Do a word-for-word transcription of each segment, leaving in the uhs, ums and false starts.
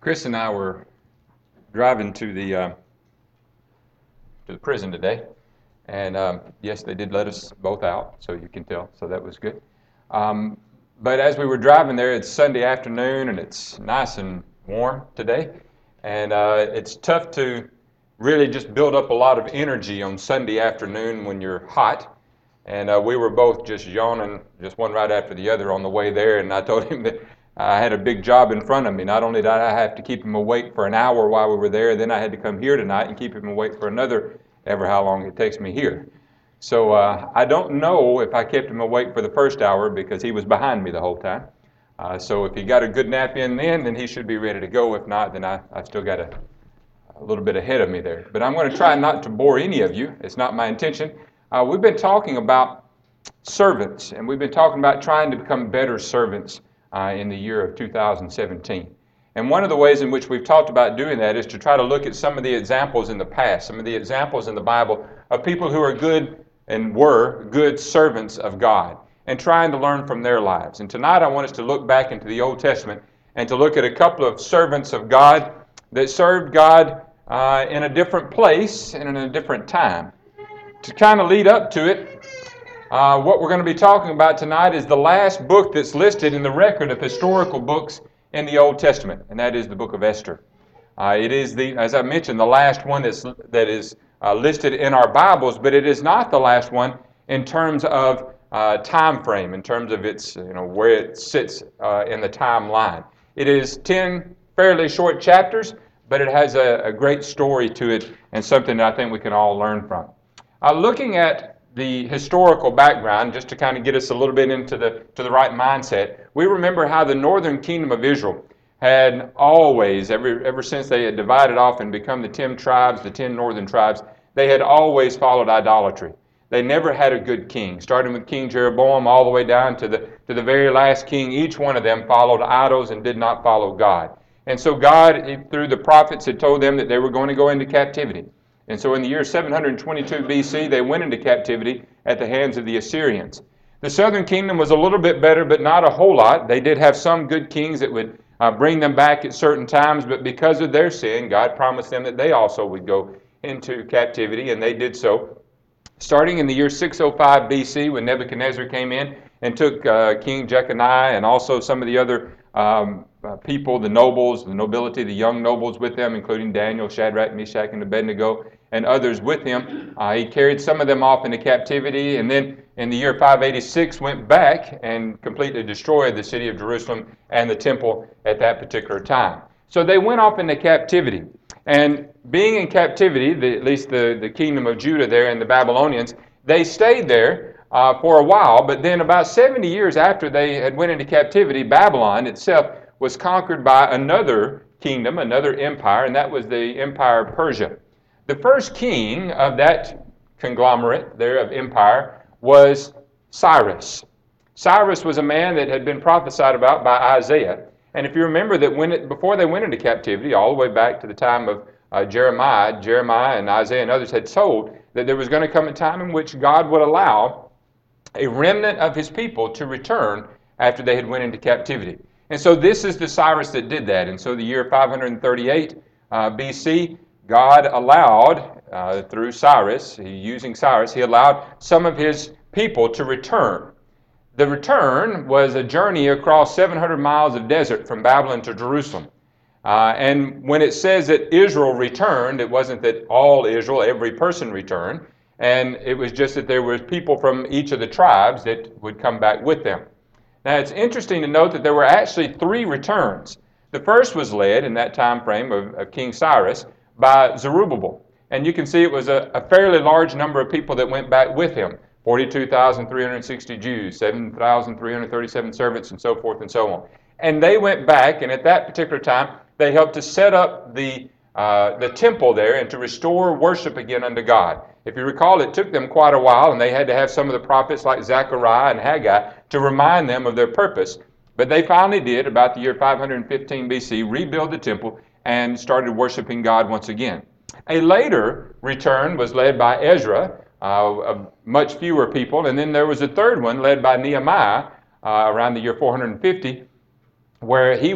Chris and I were driving to the uh, to the prison today, and um, yes, they did let us both out, so you can tell. So that was good. Um, but as we were driving there, it's Sunday afternoon, and it's nice and warm today, and uh, it's tough to really just build up a lot of energy on Sunday afternoon when you're hot. And uh, we were both just yawning, just one right after the other on the way there. And I told him that I had a big job in front of me. Not only did I have to keep him awake for an hour while we were there, then I had to come here tonight and keep him awake for another, ever how long it takes me here. So uh, I don't know if I kept him awake for the first hour because he was behind me the whole time. Uh, so if he got a good nap in then, then he should be ready to go. If not, then I, I've still got a, a little bit ahead of me there. But I'm going to try not to bore any of you. It's not my intention. Uh, we've been talking about servants, and we've been talking about trying to become better servants uh, in the year of two thousand seventeen. And one of the ways in which we've talked about doing that is to try to look at some of the examples in the past, some of the examples in the Bible of people who are good and were good servants of God, and trying to learn from their lives. And tonight I want us to look back into the Old Testament and to look at a couple of servants of God that served God uh, in a different place and in a different time. To kind of lead up to it, uh, what we're going to be talking about tonight is the last book that's listed in the record of historical books in the Old Testament, and that is the book of Esther. Uh, it is, the, as I mentioned, the last one that's, that is uh, listed in our Bibles, but it is not the last one in terms of uh, time frame, in terms of its, you know, where it sits uh, in the timeline. It is ten fairly short chapters, but it has a, a great story to it and something that I think we can all learn from. Uh, looking at the historical background, just to kind of get us a little bit into the to the right mindset, we remember how the northern kingdom of Israel had always, ever, ever since they had divided off and become the ten tribes, the ten northern tribes, they had always followed idolatry. They never had a good king, starting with King Jeroboam all the way down to the to the very last king. Each one of them followed idols and did not follow God. And so God, through the prophets, had told them that they were going to go into captivity. And so in the year seven hundred twenty-two B C, they went into captivity at the hands of the Assyrians. The southern kingdom was a little bit better, but not a whole lot. They did have some good kings that would uh, bring them back at certain times, but because of their sin, God promised them that they also would go into captivity, and they did so. Starting in the year six oh five B C, when Nebuchadnezzar came in and took uh, King Jeconiah and also some of the other um, uh, people, the nobles, the nobility, the young nobles with them, including Daniel, Shadrach, Meshach, and Abednego, and others with him. Uh, he carried some of them off into captivity, and then in the year five eighty-six went back and completely destroyed the city of Jerusalem and the temple at that particular time. So they went off into captivity. And being in captivity, the, at least the, the kingdom of Judah there and the Babylonians, they stayed there uh, for a while, but then about seventy years after they had went into captivity, Babylon itself was conquered by another kingdom, another empire, and that was the empire of Persia. The first king of that conglomerate there of empire was Cyrus. Cyrus was a man that had been prophesied about by Isaiah. And if you remember that when it, before they went into captivity, all the way back to the time of uh, Jeremiah, Jeremiah and Isaiah and others had told that there was going to come a time in which God would allow a remnant of his people to return after they had went into captivity. And so this is the Cyrus that did that. And so the year five hundred thirty-eight uh, B C, God allowed, uh, through Cyrus, using Cyrus, he allowed some of his people to return. The return was a journey across seven hundred miles of desert from Babylon to Jerusalem. Uh, and when it says that Israel returned, it wasn't that all Israel, every person returned. And it was just that there were people from each of the tribes that would come back with them. Now it's interesting to note that there were actually three returns. The first was led in that time frame of, of King Cyrus by Zerubbabel. And you can see it was a, a fairly large number of people that went back with him. forty-two thousand three hundred sixty Jews, seven thousand three hundred thirty-seven servants, and so forth and so on. And they went back, and at that particular time, they helped to set up the uh, the temple there and to restore worship again unto God. If you recall, it took them quite a while, and they had to have some of the prophets like Zechariah and Haggai to remind them of their purpose. But they finally did, about the year five hundred fifteen B C, rebuild the temple and started worshiping God once again. A later return was led by Ezra, Uh, of much fewer people. And then there was a third one led by Nehemiah uh, around the year four hundred fifty, where he was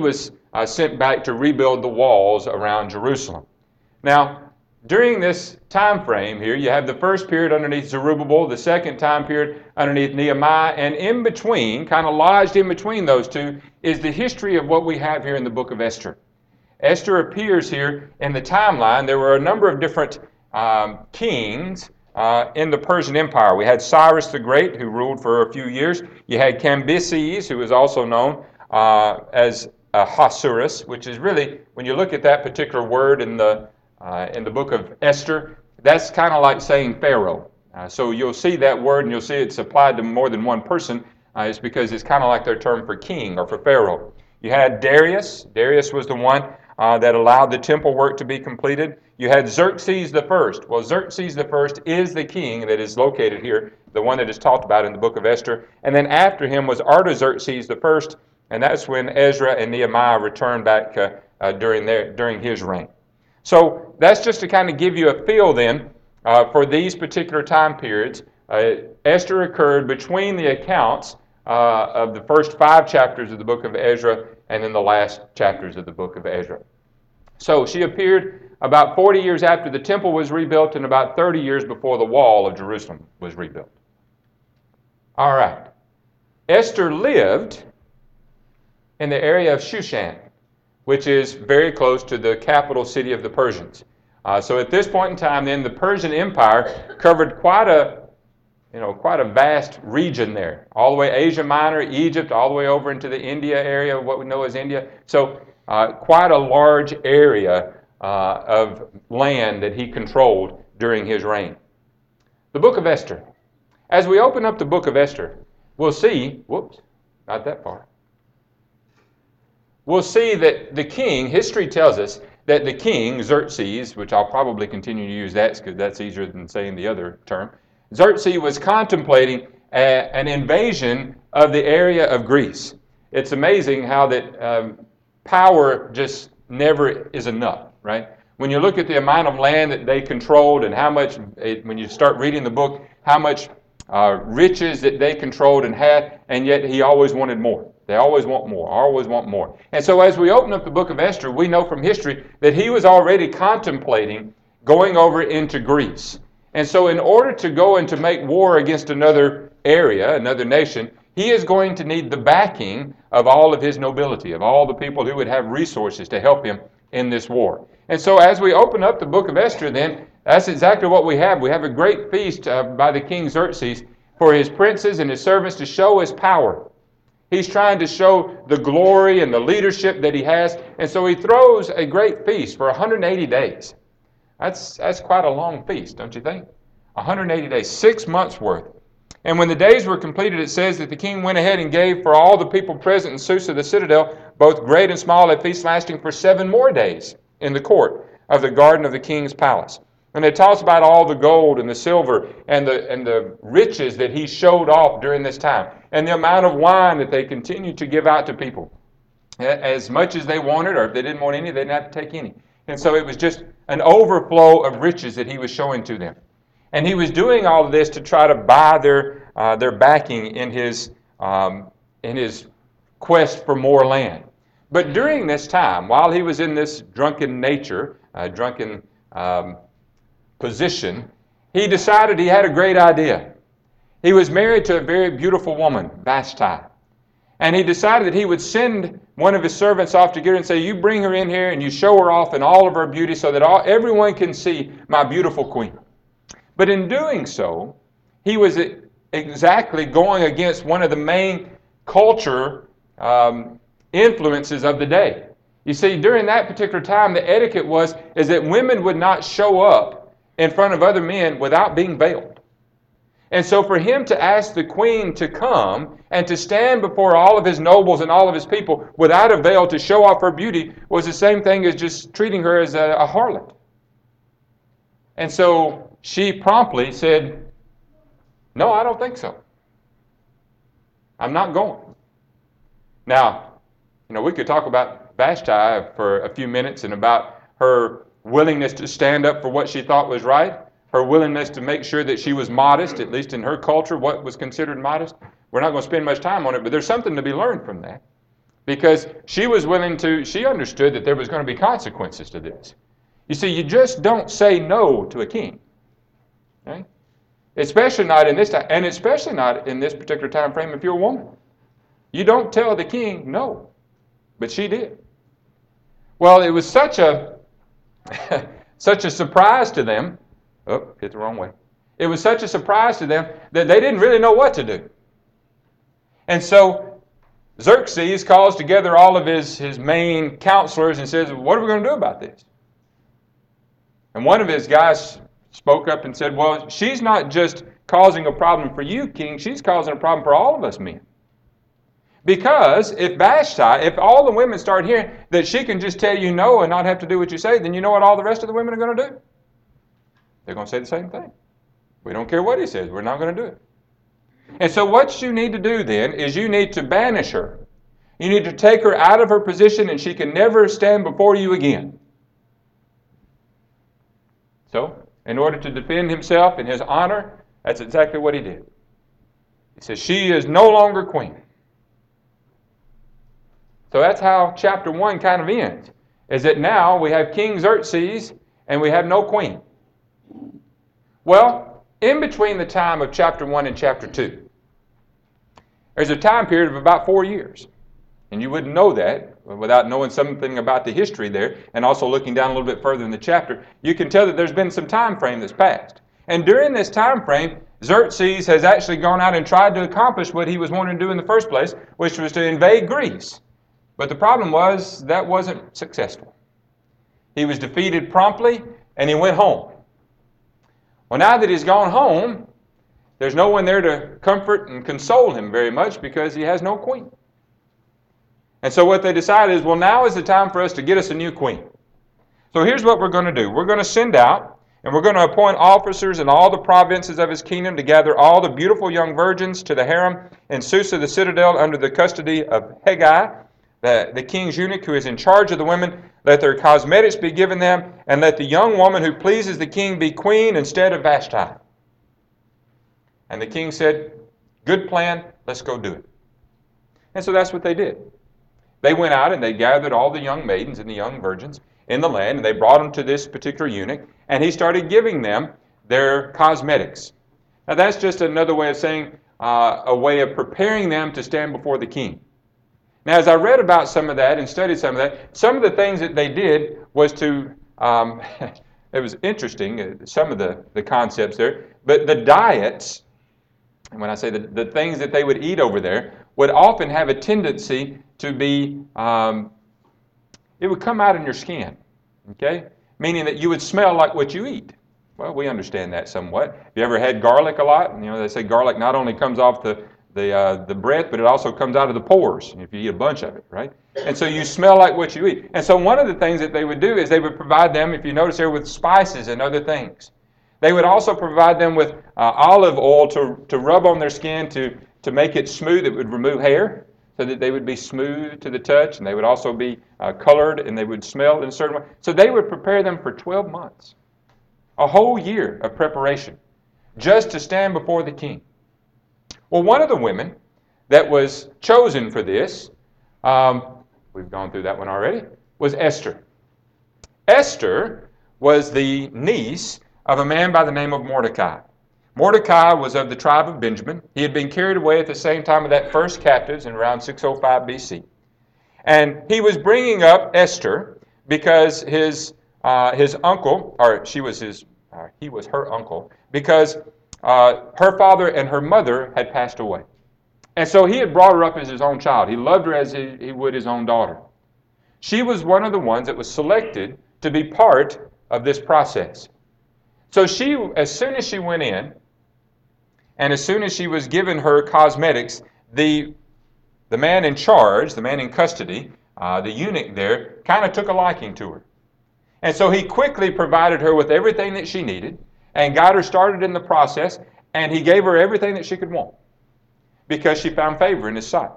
uh, sent back to rebuild the walls around Jerusalem. Now, during this time frame here, you have the first period underneath Zerubbabel, the second time period underneath Nehemiah, and in between, kind of lodged in between those two, is the history of what we have here in the book of Esther. Esther appears here in the timeline. There were a number of different um, kings uh, in the Persian Empire. We had Cyrus the Great, who ruled for a few years. You had Cambyses, who was also known uh, as Ahasuerus, which is really, when you look at that particular word in the Uh, in the book of Esther, that's kind of like saying Pharaoh. Uh, so you'll see that word and you'll see it's applied to more than one person. Uh, it's because it's kind of like their term for king or for Pharaoh. You had Darius. Darius was the one uh, that allowed the temple work to be completed. You had Xerxes the First. Well, Xerxes the First is the king that is located here, the one that is talked about in the book of Esther. And then after him was Artaxerxes the First, and that's when Ezra and Nehemiah returned back uh, uh, during their during his reign. So that's just to kind of give you a feel then uh, for these particular time periods. Uh, Esther occurred between the accounts uh, of the first five chapters of the book of Ezra and then the last chapters of the book of Ezra. So she appeared about forty years after the temple was rebuilt and about thirty years before the wall of Jerusalem was rebuilt. All right. Esther lived in the area of Shushan, which is very close to the capital city of the Persians. Uh, so at this point in time, then, the Persian Empire covered quite a, you know, quite a vast region there, all the way Asia Minor, Egypt, all the way over into the India area, what we know as India. So uh, quite a large area uh, of land that he controlled during his reign. The book of Esther. As we open up the book of Esther, we'll see, whoops, not that far. We'll see that the king, history tells us that the king, Xerxes, which I'll probably continue to use that because that's easier than saying the other term, Xerxes was contemplating a, an invasion of the area of Greece. It's amazing how that um, power just never is enough, right? When you look at the amount of land that they controlled and how much, it, when you start reading the book, how much uh, riches that they controlled and had, and yet he always wanted more. They always want more, always want more. And so as we open up the book of Esther, we know from history that he was already contemplating going over into Greece. And so in order to go and to make war against another area, another nation, he is going to need the backing of all of his nobility, of all the people who would have resources to help him in this war. And so as we open up the book of Esther then, that's exactly what we have. We have a great feast uh, by the king Xerxes for his princes and his servants to show his power. He's trying to show the glory and the leadership that he has. And so he throws a great feast for one hundred eighty days. That's, that's quite a long feast, don't you think? one hundred eighty days, six months worth. And when the days were completed, it says that the king went ahead and gave for all the people present in Susa, the citadel, both great and small, a feast lasting for seven more days in the court of the garden of the king's palace. And it talks about all the gold and the silver and the and the riches that he showed off during this time, and the amount of wine that they continued to give out to people. As much as they wanted, or if they didn't want any, they didn't have to take any. And so it was just an overflow of riches that he was showing to them. And he was doing all of this to try to buy their uh, their backing in his um, in his quest for more land. But during this time, while he was in this drunken nature, uh, drunken um, position, he decided he had a great idea. He was married to a very beautiful woman, Vashti. And he decided that he would send one of his servants off to get her and say, you bring her in here and you show her off in all of her beauty so that all, everyone can see my beautiful queen. But in doing so, he was exactly going against one of the main culture um, influences of the day. You see, during that particular time, the etiquette was is that women would not show up in front of other men without being veiled. And so for him to ask the queen to come and to stand before all of his nobles and all of his people without a veil to show off her beauty was the same thing as just treating her as a, a harlot. And so she promptly said, no, I don't think so. I'm not going. Now, you know, we could talk about Vashti for a few minutes and about her willingness to stand up for what she thought was right, her willingness to make sure that she was modest, at least in her culture, what was considered modest. We're not going to spend much time on it, but there's something to be learned from that. because she was willing to, she understood that there was going to be consequences to this. You see, you just don't say no to a king. Okay? Especially not in this time, and especially not in this particular time frame if you're a woman. You don't tell the king no, but she did. Well, it was such a such a surprise to them. Oh, hit the wrong way. It was such a surprise to them that they didn't really know what to do. And so Xerxes calls together all of his, his main counselors and says, what are we going to do about this? And one of his guys spoke up and said, well, she's not just causing a problem for you, king, she's causing a problem for all of us men. Because if Vashti, if all the women start hearing that she can just tell you no and not have to do what you say, then you know what all the rest of the women are going to do? They're going to say the same thing. We don't care what he says, we're not going to do it. And so what you need to do then is you need to banish her. You need to take her out of her position and she can never stand before you again. So, in order to defend himself and his honor, that's exactly what he did. He says, she is no longer queen. So that's how chapter one kind of ends, is that now we have King Xerxes and we have no queen. Well, in between the time of chapter one and chapter two, there's a time period of about four years. And you wouldn't know that without knowing something about the history there, and also looking down a little bit further in the chapter. You can tell that there's been some time frame that's passed. And during this time frame, Xerxes has actually gone out and tried to accomplish what he was wanting to do in the first place, which was to invade Greece. But the problem was that wasn't successful. He was defeated promptly, and he went home. Well, now that he's gone home, there's no one there to comfort and console him very much because he has no queen. And so what they decided is, well, now is the time for us to get us a new queen. So here's what we're going to do. We're going to send out, and we're going to appoint officers in all the provinces of his kingdom to gather all the beautiful young virgins to the harem in Susa the citadel under the custody of Hegai, the, the king's eunuch who is in charge of the women. Let their cosmetics be given them, and let the young woman who pleases the king be queen instead of Vashti. And the king said, good plan, let's go do it. And so that's what they did. They went out and they gathered all the young maidens and the young virgins in the land, and they brought them to this particular eunuch, and he started giving them their cosmetics. Now that's just another way of saying uh, a way of preparing them to stand before the king. Now as I read about some of that and studied some of that, some of the things that they did was to, um, it was interesting, uh, some of the, the concepts there, but the diets, and when I say the, the things that they would eat over there, would often have a tendency to be, um, it would come out in your skin, okay? Meaning that you would smell like what you eat. Well, we understand that somewhat. Have you ever had garlic a lot? You know, they say garlic not only comes off the, the, uh, the breath, but it also comes out of the pores if you eat a bunch of it, right? And so you smell like what you eat. And so one of the things that they would do is they would provide them, if you notice here, with spices and other things. They would also provide them with uh, olive oil to, to rub on their skin to, to make it smooth. It would remove hair so that they would be smooth to the touch, and they would also be uh, colored, and they would smell in a certain way. So they would prepare them for twelve months, a whole year of preparation, just to stand before the king. Well, one of the women that was chosen for this, um, we've gone through that one already, was Esther. Esther was the niece of a man by the name of Mordecai. Mordecai was of the tribe of Benjamin. He had been carried away at the same time of that first captives in around six oh five B C. And he was bringing up Esther because his uh, his uncle, or she was his, uh, he was her uncle, because uh, her father and her mother had passed away. And so he had brought her up as his own child. He loved her as he, he would his own daughter. She was one of the ones that was selected to be part of this process. So she, as soon as she went in, and as soon as she was given her cosmetics, the, the man in charge, the man in custody, uh, the eunuch there, kind of took a liking to her. And so he quickly provided her with everything that she needed and got her started in the process, and he gave her everything that she could want because she found favor in his sight.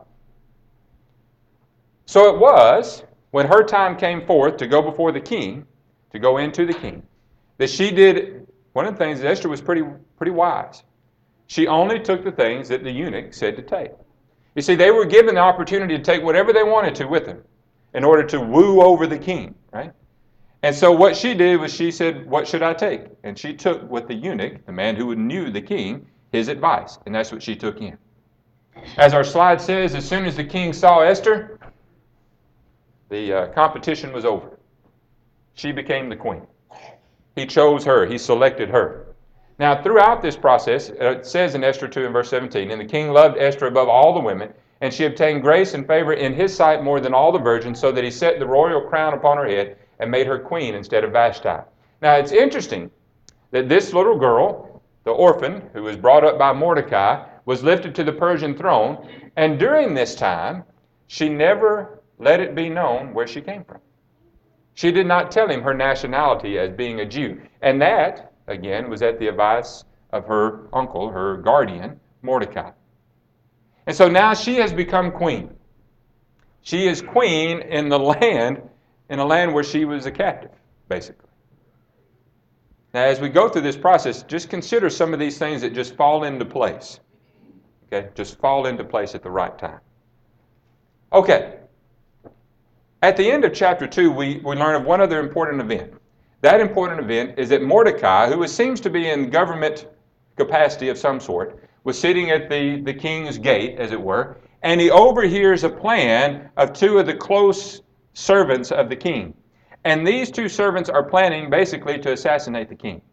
So it was, when her time came forth to go before the king, to go into the king, that she did, one of the things, Esther was pretty, pretty wise. She only took the things that the eunuch said to take. You see, they were given the opportunity to take whatever they wanted to with them in order to woo over the king, right? And so what she did was she said, what should I take? And she took with the eunuch, the man who knew the king, his advice. And that's what she took in. As our slide says, as soon as the king saw Esther, the uh, competition was over. She became the queen. He chose her. He selected her. Now, throughout this process, it says in Esther two and verse seventeen, and the king loved Esther above all the women, and she obtained grace and favor in his sight more than all the virgins, so that he set the royal crown upon her head and made her queen instead of Vashti. Now, it's interesting that this little girl, the orphan, who was brought up by Mordecai, was lifted to the Persian throne, and during this time, she never let it be known where she came from. She did not tell him her nationality as being a Jew. And that, again, was at the advice of her uncle, her guardian, Mordecai. And so now she has become queen. She is queen in the land, in a land where she was a captive, basically. Now, as we go through this process, just consider some of these things that just fall into place. Okay? Just fall into place at the right time. Okay. At the end of chapter two, we, we learn of one other important event. That important event is that Mordecai, who seems to be in government capacity of some sort, was sitting at the, the king's gate, as it were, and he overhears a plan of two of the close servants of the king. And these two servants are planning basically to assassinate the king.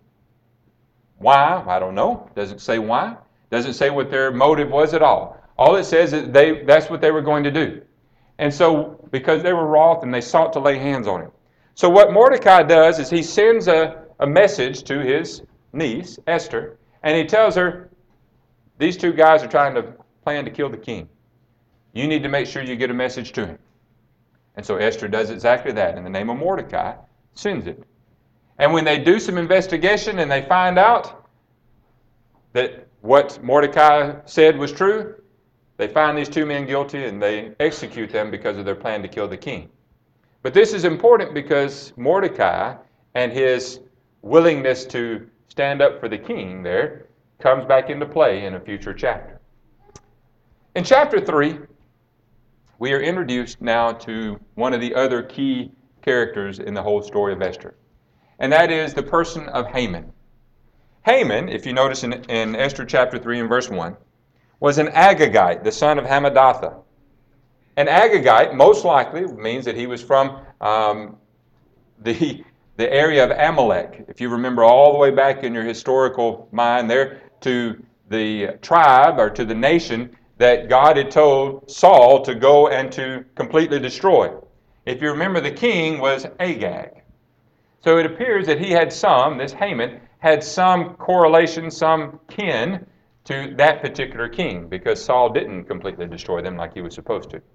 Why? I don't know. Doesn't say why. Doesn't say what their motive was at all. All it says is they that's what they were going to do. And so, because they were wroth and they sought to lay hands on him. So what Mordecai does is he sends a, a message to his niece, Esther, and he tells her, these two guys are trying to plan to kill the king. You need to make sure you get a message to him. And so Esther does exactly that. In the name of Mordecai, sends it. And when they do some investigation and they find out that what Mordecai said was true, they find these two men guilty and they execute them because of their plan to kill the king. But this is important because Mordecai and his willingness to stand up for the king there comes back into play in a future chapter. In chapter three, we are introduced now to one of the other key characters in the whole story of Esther, and that is the person of Haman. Haman, if you notice in, in Esther chapter three and verse one, was an Agagite, the son of Hammedatha. An Agagite most likely means that he was from um, the, the area of Amalek. If you remember all the way back in your historical mind there to the tribe or to the nation that God had told Saul to go and to completely destroy. If you remember, the king was Agag. So it appears that he had some, this Haman, had some correlation, some kin to that particular king, because Saul didn't completely destroy them like he was supposed to.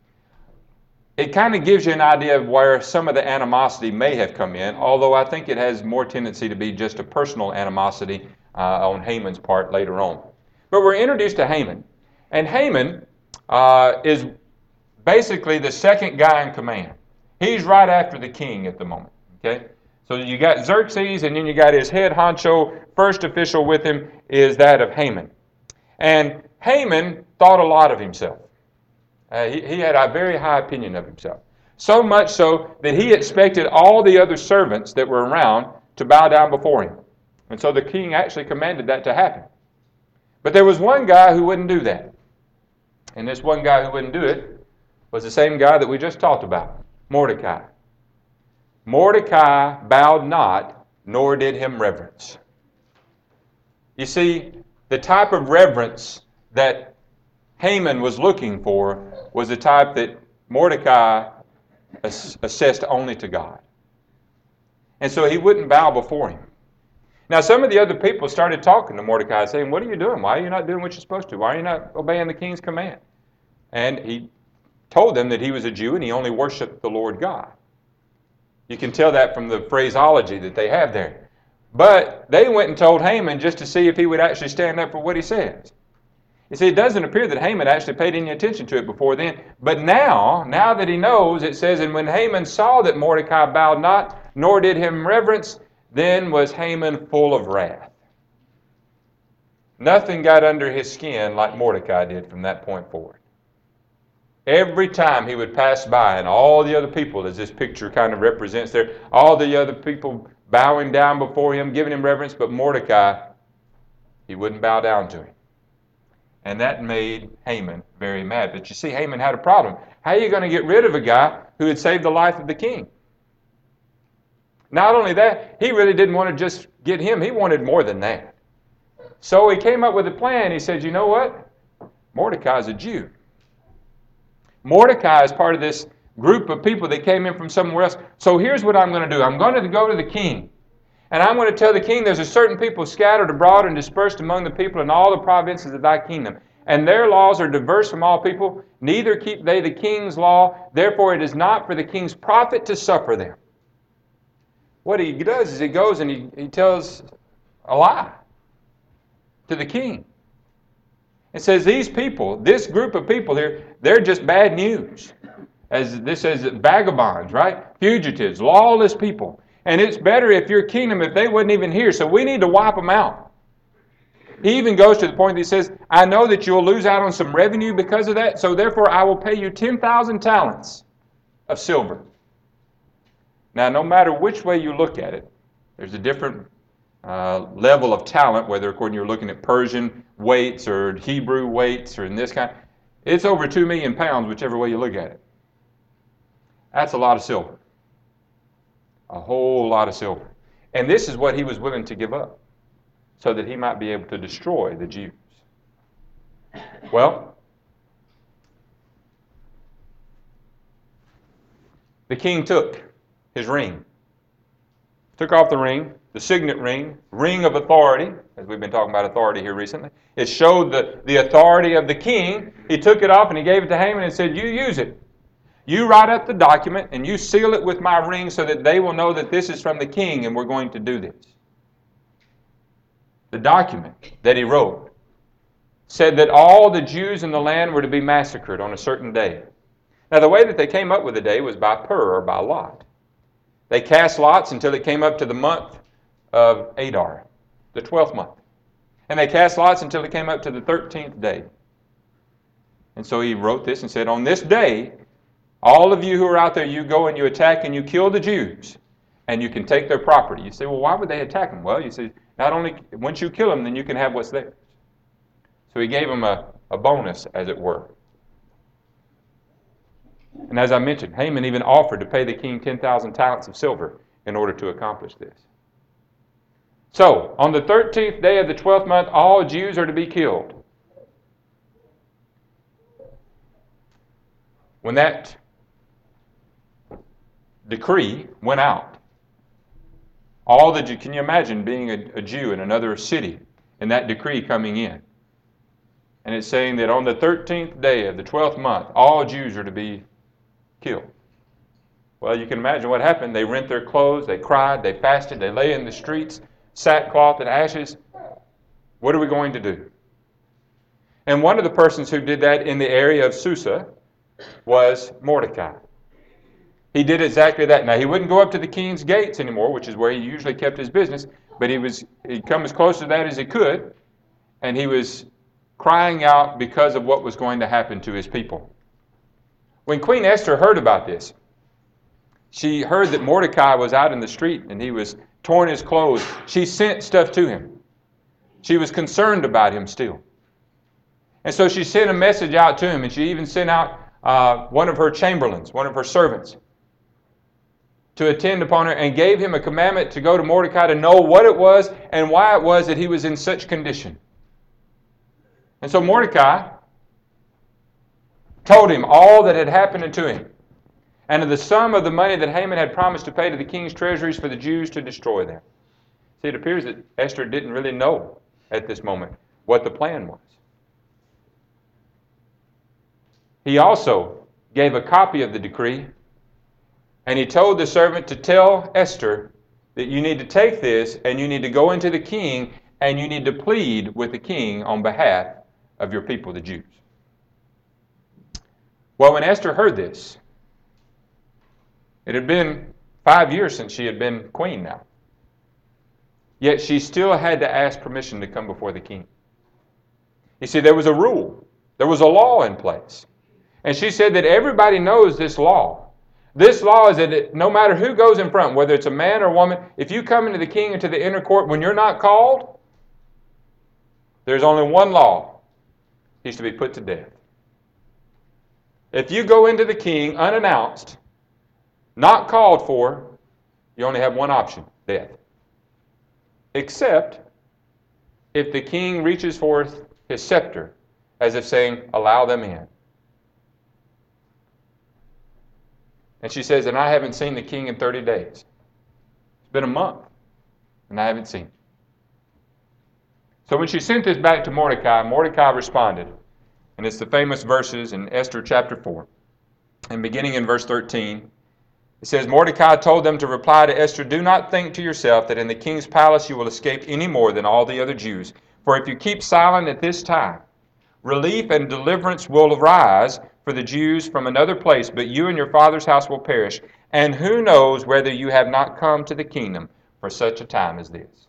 It kind of gives you an idea of where some of the animosity may have come in, although I think it has more tendency to be just a personal animosity uh, on Haman's part later on. But we're introduced to Haman, and Haman uh, is basically the second guy in command. He's right after the king at the moment, okay? So you got Xerxes, and then you got his head honcho, first official with him is that of Haman. And Haman thought a lot of himself. Uh, he, he had a very high opinion of himself. So much so that he expected all the other servants that were around to bow down before him. And so the king actually commanded that to happen. But there was one guy who wouldn't do that. And this one guy who wouldn't do it was the same guy that we just talked about, Mordecai. Mordecai bowed not, nor did him reverence. You see, the type of reverence that Haman was looking for was the type that Mordecai assessed only to God. And so he wouldn't bow before him. Now, some of the other people started talking to Mordecai, saying, what are you doing? Why are you not doing what you're supposed to? Why are you not obeying the king's command? And he told them that he was a Jew and he only worshiped the Lord God. You can tell that from the phraseology that they have there. But they went and told Haman just to see if he would actually stand up for what he says. You see, it doesn't appear that Haman actually paid any attention to it before then. But now, now that he knows, it says, and when Haman saw that Mordecai bowed not, nor did him reverence, then was Haman full of wrath. Nothing got under his skin like Mordecai did from that point forward. Every time he would pass by, and all the other people, as this picture kind of represents there, all the other people bowing down before him, giving him reverence, but Mordecai, he wouldn't bow down to him. And that made Haman very mad. But you see, Haman had a problem. How are you going to get rid of a guy who had saved the life of the king? Not only that, he really didn't want to just get him. He wanted more than that. So he came up with a plan. He said, you know what? Mordecai is a Jew. Mordecai is part of this group of people that came in from somewhere else. So here's what I'm going to do. I'm going to go to the king. And I'm going to tell the king there's a certain people scattered abroad and dispersed among the people in all the provinces of thy kingdom. And their laws are diverse from all people. Neither keep they the king's law. Therefore it is not for the king's profit to suffer them. What he does is he goes and he, he tells a lie to the king. It says these people, this group of people here, they're just bad news. As this says, vagabonds, right? Fugitives, lawless people. And it's better if your kingdom, if they wouldn't even hear. So we need to wipe them out. He even goes to the point that he says, I know that you'll lose out on some revenue because of that, so therefore I will pay you ten thousand talents of silver. Now, no matter which way you look at it, there's a different uh, level of talent, whether according you're looking at Persian weights or Hebrew weights or in this kind. It's over two million pounds, whichever way you look at it. That's a lot of silver. A whole lot of silver. And this is what he was willing to give up so that he might be able to destroy the Jews. Well, the king took his ring. Took off the ring, the signet ring, ring of authority, as we've been talking about authority here recently. It showed the, the authority of the king. He took it off and he gave it to Haman and said, you use it. You write up the document and you seal it with my ring so that they will know that this is from the king and we're going to do this. The document that he wrote said that all the Jews in the land were to be massacred on a certain day. Now the way that they came up with the day was by pur, or by lot. They cast lots until it came up to the month of Adar, the twelfth month. And they cast lots until it came up to the thirteenth day. And so he wrote this and said, on this day, all of you who are out there, you go and you attack and you kill the Jews, and you can take their property. You say, well, why would they attack them? Well, you say, not only, once you kill them, then you can have what's theirs. So he gave them a, a bonus, as it were. And as I mentioned, Haman even offered to pay the king ten thousand talents of silver in order to accomplish this. So, on the thirteenth day of the twelfth month, all Jews are to be killed. When that decree went out, all the can you imagine being a, a Jew in another city and that decree coming in? And it's saying that on the thirteenth day of the twelfth month, all Jews are to be killed. Well, you can imagine what happened. They rent their clothes, they cried, they fasted, they lay in the streets, sackcloth and ashes. What are we going to do? And one of the persons who did that in the area of Susa was Mordecai. He did exactly that. Now, he wouldn't go up to the king's gates anymore, which is where he usually kept his business, but he was he'd come as close to that as he could, and he was crying out because of what was going to happen to his people. When Queen Esther heard about this, she heard that Mordecai was out in the street and he was torn his clothes. She sent stuff to him. She was concerned about him still. And so she sent a message out to him, and she even sent out uh, one of her chamberlains, one of her servants, to attend upon her, and gave him a commandment to go to Mordecai to know what it was and why it was that he was in such condition. And so Mordecai told him all that had happened to him, and of the sum of the money that Haman had promised to pay to the king's treasuries for the Jews to destroy them. See, it appears that Esther didn't really know at this moment what the plan was. He also gave a copy of the decree, and he told the servant to tell Esther that you need to take this and you need to go into the king and you need to plead with the king on behalf of your people, the Jews. Well, when Esther heard this, it had been five years since she had been queen now. Yet she still had to ask permission to come before the king. You see, there was a rule. There was a law in place. And she said that everybody knows this law. This law is that it, no matter who goes in front, whether it's a man or a woman, if you come into the king into the inner court when you're not called, there's only one law. He's to be put to death. If you go into the king unannounced, not called for, you only have one option, death. Except if the king reaches forth his scepter as if saying, allow them in. And she says, and I haven't seen the king in thirty days. It's been a month, and I haven't seen him. So when she sent this back to Mordecai, Mordecai responded. And it's the famous verses in Esther chapter four. And beginning in verse thirteen, it says, Mordecai told them to reply to Esther, do not think to yourself that in the king's palace you will escape any more than all the other Jews. For if you keep silent at this time, relief and deliverance will arise for the Jews from another place, but you and your father's house will perish. And who knows whether you have not come to the kingdom for such a time as this?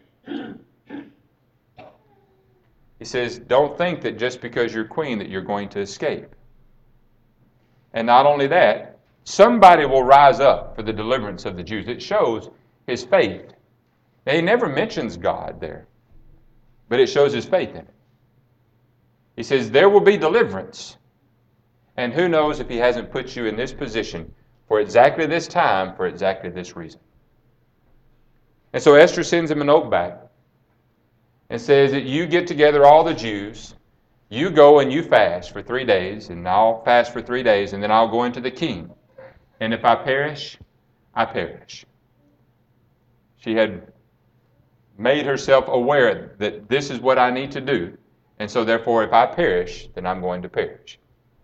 He says, don't think that just because you're queen that you're going to escape. And not only that, somebody will rise up for the deliverance of the Jews. It shows his faith. Now, he never mentions God there, but it shows his faith in it. He says, there will be deliverance. And who knows if he hasn't put you in this position for exactly this time, for exactly this reason. And so Esther sends him a note back and says that you get together all the Jews, you go and you fast for three days, and I'll fast for three days, and then I'll go into the king. And if I perish, I perish. She had made herself aware that this is what I need to do, and so therefore if I perish, then I'm going to perish.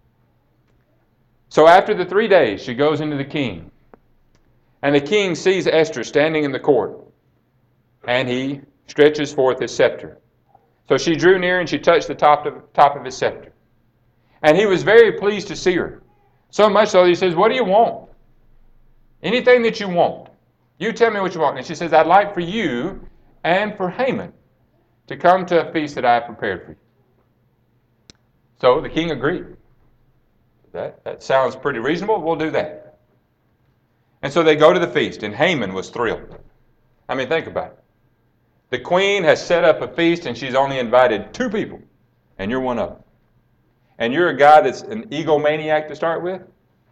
So after the three days, she goes into the king, and the king sees Esther standing in the court, and he stretches forth his scepter. So she drew near and she touched the top of, top of his scepter. And he was very pleased to see her. So much so that he says, what do you want? Anything that you want. You tell me what you want. And she says, I'd like for you and for Haman to come to a feast that I have prepared for you. So the king agreed. That, that sounds pretty reasonable. We'll do that. And so they go to the feast, and Haman was thrilled. I mean, think about it. The queen has set up a feast, and she's only invited two people, and you're one of them. And you're a guy that's an egomaniac to start with?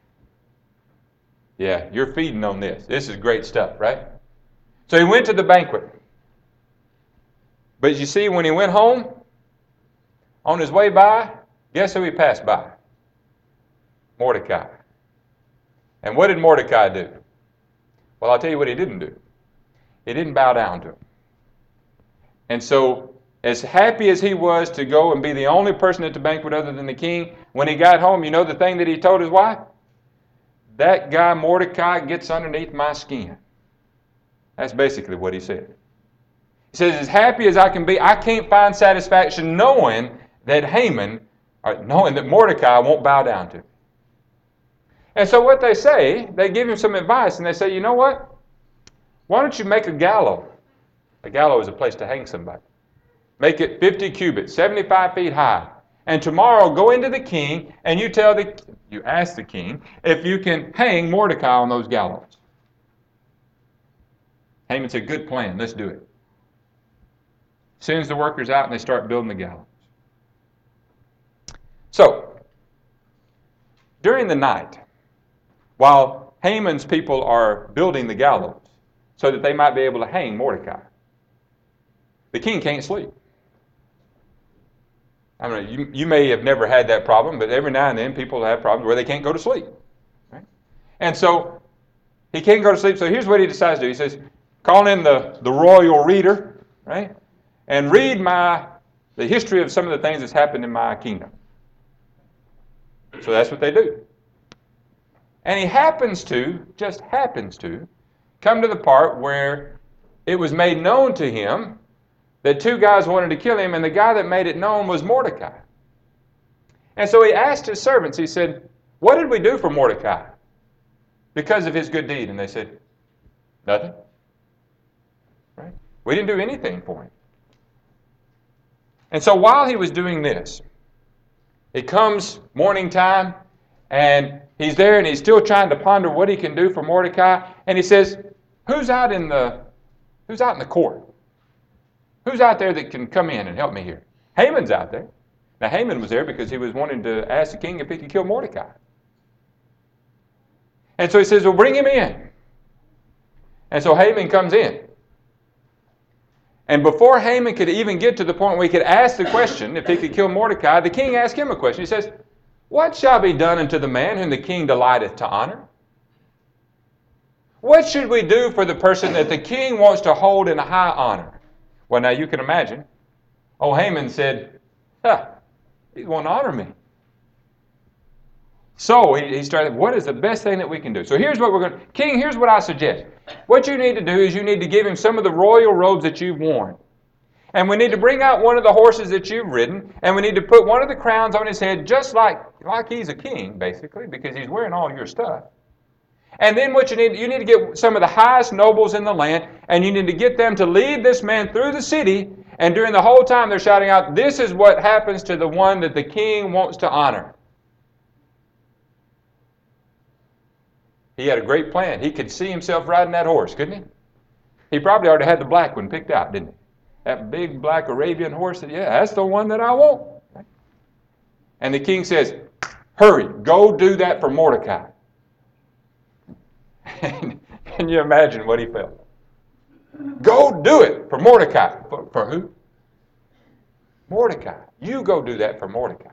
Yeah, you're feeding on this. This is great stuff, right? So he went to the banquet. But you see, when he went home, on his way by, guess who he passed by? Mordecai. And what did Mordecai do? Well, I'll tell you what he didn't do. He didn't bow down to him. And so, as happy as he was to go and be the only person at the banquet other than the king, when he got home, you know the thing that he told his wife? That guy Mordecai gets underneath my skin. That's basically what he said. He says, as happy as I can be, I can't find satisfaction knowing that Haman, or knowing that Mordecai won't bow down to me. And so what they say, they give him some advice, and they say, you know what? Why don't you make a gallows? A gallows is a place to hang somebody. Make it fifty cubits, seventy-five feet high. And tomorrow go into the king and you tell the, you ask the king if you can hang Mordecai on those gallows. Haman said, good plan, let's do it. Sends the workers out and they start building the gallows. So, during the night, while Haman's people are building the gallows so that they might be able to hang Mordecai, the king can't sleep. I mean, you, you may have never had that problem, but every now and then people have problems where they can't go to sleep. Right? And so he can't go to sleep, so here's what he decides to do. He says, call in the, the royal reader, right? And read my the history of some of the things that's happened in my kingdom. So that's what they do. And he happens to, just happens to, come to the part where it was made known to him that two guys wanted to kill him, and the guy that made it known was Mordecai. And so he asked his servants, he said, what did we do for Mordecai because of his good deed? And they said, nothing. Right? We didn't do anything for him. And so while he was doing this, It comes morning time, and he's there, and he's still trying to ponder what he can do for Mordecai. And he says, "Who's out in the Who's out in the court? Who's out there that can come in and help me here?" Haman's out there. Now Haman was there because he was wanting to ask the king if he could kill Mordecai. And so he says, "Well, bring him in." And so Haman comes in. And before Haman could even get to the point where he could ask the question if he could kill Mordecai, the king asked him a question. He says, "What shall be done unto the man whom the king delighteth to honor? What should we do for the person that the king wants to hold in high honor?" Well, now you can imagine. Oh, Haman said, huh, he won't honor me. So he, he started, what is the best thing that we can do? So here's what we're going to, King, here's what I suggest. What you need to do is you need to give him some of the royal robes that you've worn. And we need to bring out one of the horses that you've ridden, and we need to put one of the crowns on his head just like, like he's a king, basically, because he's wearing all your stuff. And then what you need, you need to get some of the highest nobles in the land, and you need to get them to lead this man through the city, and during the whole time they're shouting out, "This is what happens to the one that the king wants to honor." He had a great plan. He could see himself riding that horse, couldn't he? He probably already had the black one picked out, didn't he? That big black Arabian horse, that, yeah, that's the one that I want. And the king says, "Hurry, go do that for Mordecai." And can you imagine what he felt? Go do it for Mordecai. For, for who? Mordecai. You go do that for Mordecai.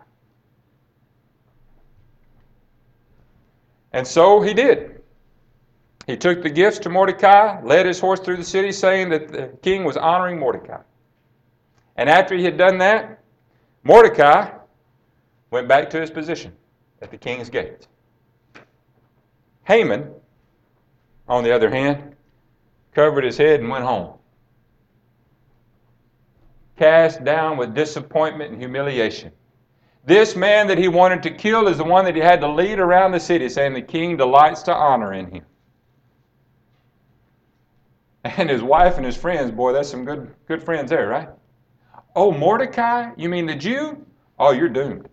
And so he did. He took the gifts to Mordecai, led his horse through the city, saying that the king was honoring Mordecai. And after he had done that, Mordecai went back to his position at the king's gate. Haman, on the other hand, covered his head and went home, cast down with disappointment and humiliation. This man that he wanted to kill is the one that he had to lead around the city, saying the king delights to honor in him. And his wife and his friends, boy, that's some good, good friends there, right? "Oh, Mordecai, you mean the Jew? Oh, you're doomed."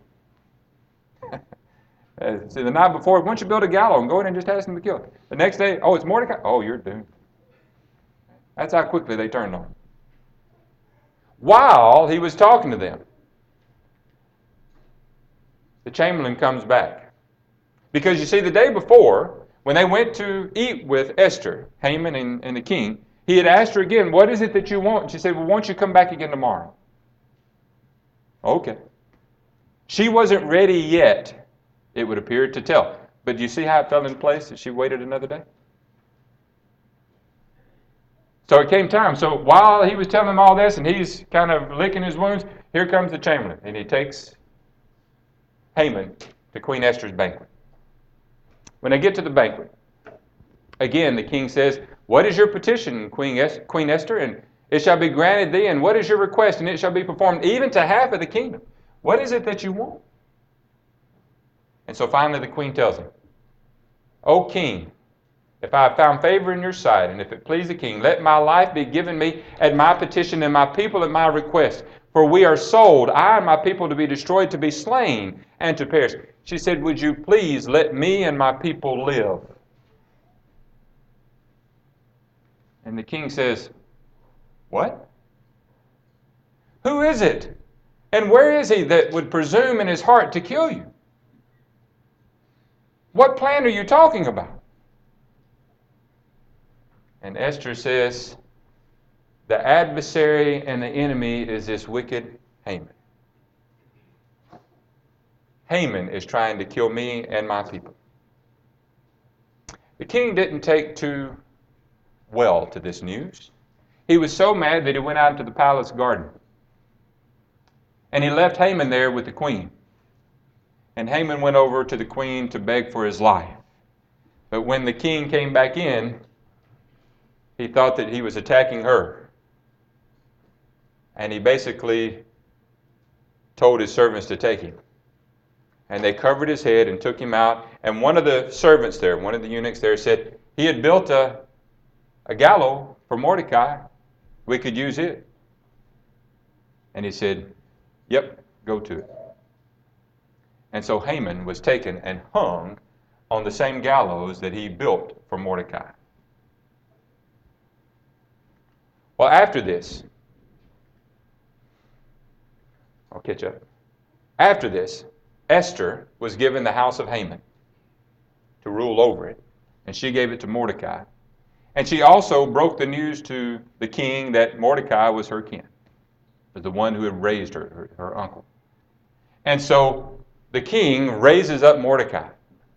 Uh, see, the night before, why don't you build a gallows and go in and just ask him to kill it? The next day, "Oh, it's Mordecai." "Oh, you're doomed." That's how quickly they turned on him. While he was talking to them, the chamberlain comes back. Because you see, the day before, when they went to eat with Esther, Haman and, and the king, he had asked her again, "What is it that you want?" And she said, "Well, won't you come back again tomorrow?" Okay. She wasn't ready yet, it would appear, to tell. But do you see how it fell in place that she waited another day? So it came time. So while he was telling him all this and he's kind of licking his wounds, here comes the chamberlain. And he takes Haman to Queen Esther's banquet. When they get to the banquet, again the king says, "What is your petition, Queen Esther? And it shall be granted thee. And what is your request? And it shall be performed even to half of the kingdom." What is it that you want? And so finally the queen tells him, "O king, if I have found favor in your sight, and if it please the king, let my life be given me at my petition, and my people at my request. For we are sold, I and my people, to be destroyed, to be slain, and to perish." She said, "Would you please let me and my people live?" And the king says, "What? Who is it? And where is he that would presume in his heart to kill you? What plan are you talking about?" And Esther says, "The adversary and the enemy is this wicked Haman. Haman is trying to kill me and my people." The king didn't take too well to this news. He was so mad that he went out into the palace garden. And he left Haman there with the queen. And Haman went over to the queen to beg for his life. But when the king came back in, he thought that he was attacking her. And he basically told his servants to take him. And they covered his head and took him out. And one of the servants there, one of the eunuchs there, said he had built a, a gallows for Mordecai. We could use it. And he said, "Yep, go to it." And so Haman was taken and hung on the same gallows that he built for Mordecai. Well, after this, I'll catch up. After this, Esther was given the house of Haman to rule over it, and she gave it to Mordecai. And she also broke the news to the king that Mordecai was her kin, was the one who had raised her, her, her uncle. And so the king raises up Mordecai.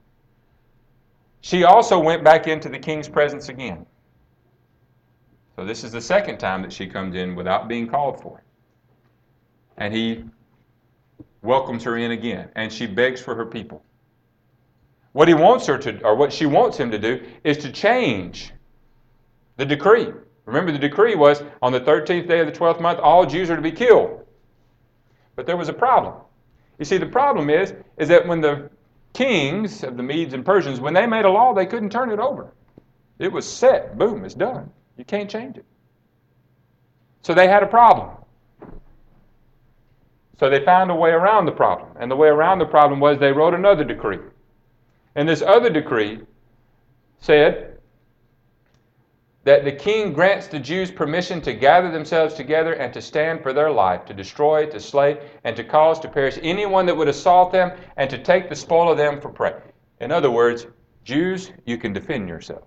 She also went back into the king's presence again. So this is the second time that she comes in without being called for. And he welcomes her in again, and she begs for her people. What he wants her to, or what she wants him to do, is to change the decree. Remember, the decree was on the thirteenth day of the twelfth month, all Jews are to be killed. But there was a problem. You see, the problem is, is that when the kings of the Medes and Persians, when they made a law, they couldn't turn it over. It was set. Boom, it's done. You can't change it. So they had a problem. So they found a way around the problem. And the way around the problem was they wrote another decree. And this other decree said that the king grants the Jews permission to gather themselves together and to stand for their life, to destroy, to slay, and to cause to perish anyone that would assault them, and to take the spoil of them for prey. In other words, Jews, you can defend yourselves.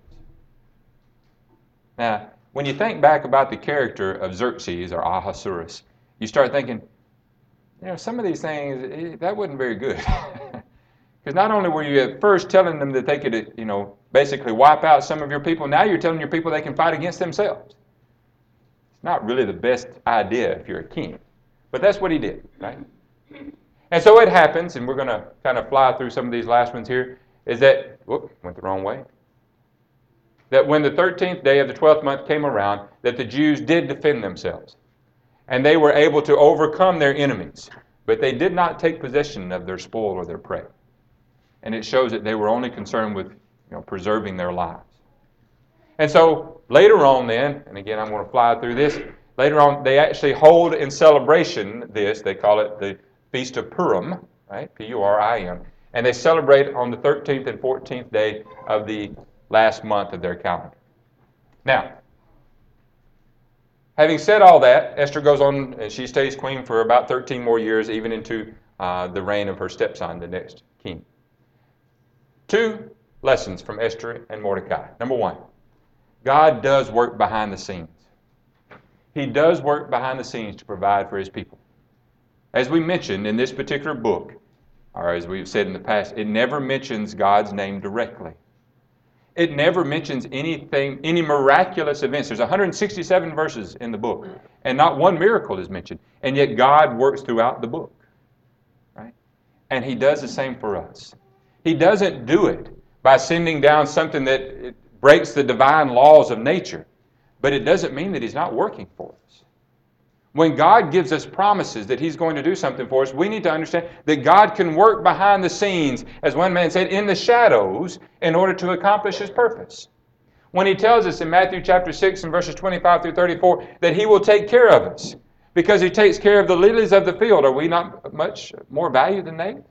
Now, when you think back about the character of Xerxes or Ahasuerus, you start thinking, you know, some of these things, that wasn't very good. Because not only were you at first telling them that they could, you know, basically wipe out some of your people, now you're telling your people they can fight against themselves. It's not really the best idea if you're a king. But that's what he did, right? And so it happens, and we're going to kind of fly through some of these last ones here, is that, whoop, went the wrong way. That when the thirteenth day of the twelfth month came around, that the Jews did defend themselves. And they were able to overcome their enemies. But they did not take possession of their spoil or their prey. And it shows that they were only concerned with, you know, preserving their lives. And so later on then, and again I'm going to fly through this, later on they actually hold in celebration this, they call it the Feast of Purim, right? P U R I M. And they celebrate on the thirteenth and fourteenth day of the last month of their calendar. Now, having said all that, Esther goes on and she stays queen for about thirteen more years, even into uh, the reign of her stepson, the next king. Two lessons from Esther and Mordecai. Number one, God does work behind the scenes. He does work behind the scenes to provide for his people. As we mentioned in this particular book, or as we've said in the past, it never mentions God's name directly. It never mentions anything, any miraculous events. There's one hundred sixty-seven verses in the book, and not one miracle is mentioned. And yet God works throughout the book, right? And he does the same for us. He doesn't do it by sending down something that breaks the divine laws of nature, but it doesn't mean that he's not working for us. When God gives us promises that he's going to do something for us, we need to understand that God can work behind the scenes, as one man said, in the shadows in order to accomplish his purpose. When he tells us in Matthew chapter six and verses twenty-five through thirty-four that he will take care of us because he takes care of the lilies of the field, are we not much more value than they?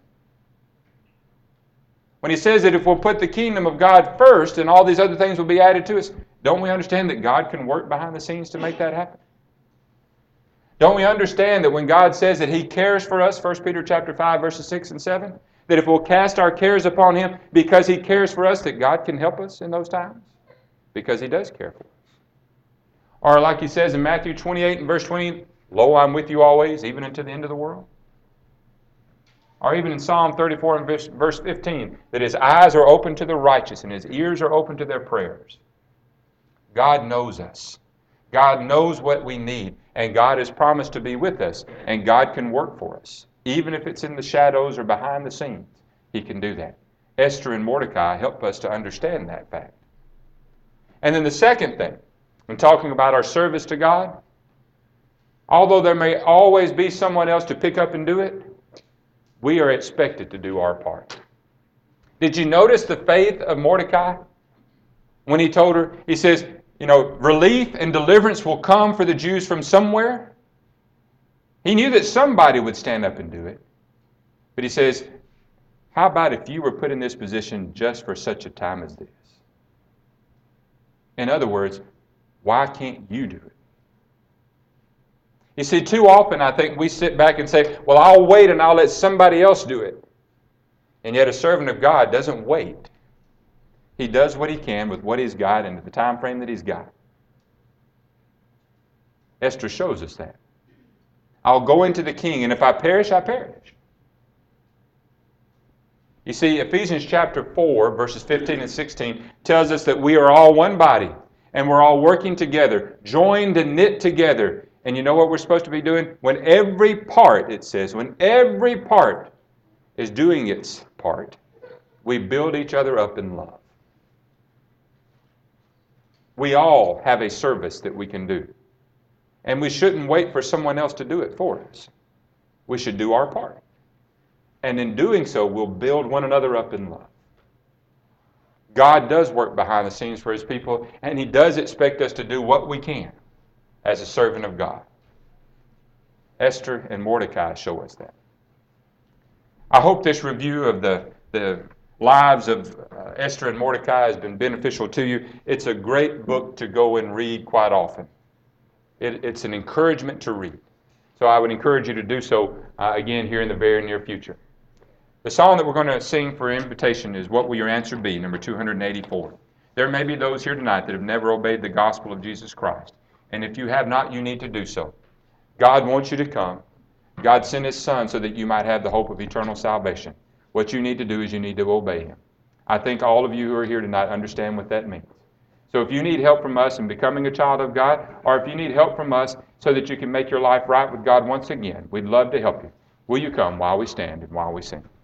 When he says that if we'll put the kingdom of God first and all these other things will be added to us, don't we understand that God can work behind the scenes to make that happen? Don't we understand that when God says that he cares for us, First Peter chapter five, verses six and seven, that if we'll cast our cares upon him because he cares for us, that God can help us in those times? Because he does care for us. Or like he says in Matthew twenty-eight and verse twenty, lo, I'm with you always, even unto the end of the world. Or even in Psalm thirty-four and verse fifteen, that his eyes are open to the righteous and his ears are open to their prayers. God knows us. God knows what we need, and God has promised to be with us, and God can work for us. Even if it's in the shadows or behind the scenes, he can do that. Esther and Mordecai help us to understand that fact. And then the second thing, when talking about our service to God, although there may always be someone else to pick up and do it, we are expected to do our part. Did you notice the faith of Mordecai? When he told her, he says, you know, relief and deliverance will come for the Jews from somewhere. He knew that somebody would stand up and do it. But he says, How about if you were put in this position just for such a time as this? In other words, why can't you do it? You see, too often I think we sit back and say, well, I'll wait and I'll let somebody else do it. And yet a servant of God doesn't wait. He does what he can with what he's got and at the time frame that he's got. Esther shows us that. I'll go into the king, and if I perish, I perish. You see, Ephesians chapter four, verses fifteen and sixteen tells us that we are all one body, and we're all working together, joined and knit together. And you know what we're supposed to be doing? When every part, it says, when every part is doing its part, we build each other up in love. We all have a service that we can do. And we shouldn't wait for someone else to do it for us. We should do our part. And in doing so, we'll build one another up in love. God does work behind the scenes for his people, and he does expect us to do what we can as a servant of God. Esther and Mordecai show us that. I hope this review of the, the lives of uh, Esther and Mordecai has been beneficial to you. It's a great book to go and read quite often. It, it's an encouragement to read. So I would encourage you to do so uh, again here in the very near future. The song that we're going to sing for invitation is What Will Your Answer Be, number two hundred eighty-four. There may be those here tonight that have never obeyed the gospel of Jesus Christ. And if you have not, you need to do so. God wants you to come. God sent his Son so that you might have the hope of eternal salvation. What you need to do is you need to obey him. I think all of you who are here tonight understand what that means. So if you need help from us in becoming a child of God, or if you need help from us so that you can make your life right with God once again, we'd love to help you. Will you come while we stand and while we sing?